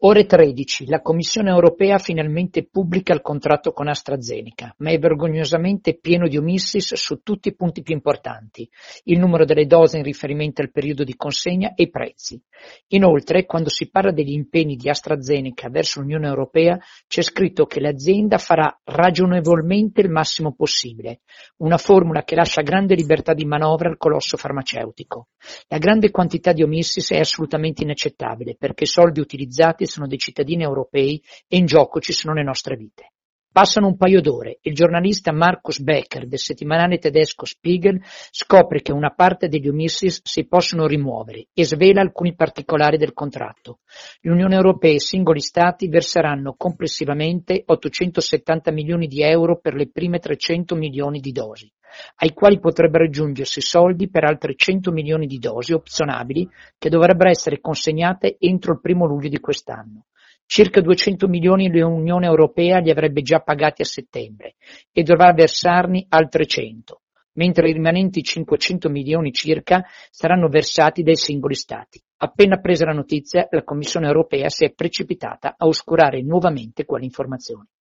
Ore 13. La Commissione europea finalmente pubblica il contratto con AstraZeneca, ma è vergognosamente pieno di omissis su tutti i punti più importanti: il numero delle dosi in riferimento al periodo di consegna e i prezzi. Inoltre, quando si parla degli impegni di AstraZeneca verso l'Unione Europea, c'è scritto che l'azienda farà ragionevolmente il massimo possibile, una formula che lascia grande libertà di manovra al colosso farmaceutico. La grande quantità di omissis è assolutamente inaccettabile, perché i soldi utilizzati sono dei cittadini europei e in gioco ci sono le nostre vite. Passano un paio d'ore e il giornalista Markus Becker del settimanale tedesco Spiegel scopre che una parte degli omissis si possono rimuovere e svela alcuni particolari del contratto. L'Unione Europea e i singoli Stati verseranno complessivamente 870 milioni di euro per le prime 300 milioni di dosi, ai quali potrebbero aggiungersi soldi per altre 100 milioni di dosi opzionabili che dovrebbero essere consegnate entro il 1° luglio di quest'anno. Circa 200 milioni l'Unione Europea li avrebbe già pagati a settembre e dovrà versarne altre 100, mentre i rimanenti 500 milioni circa saranno versati dai singoli Stati. Appena presa la notizia, la Commissione Europea si è precipitata a oscurare nuovamente quelle informazioni.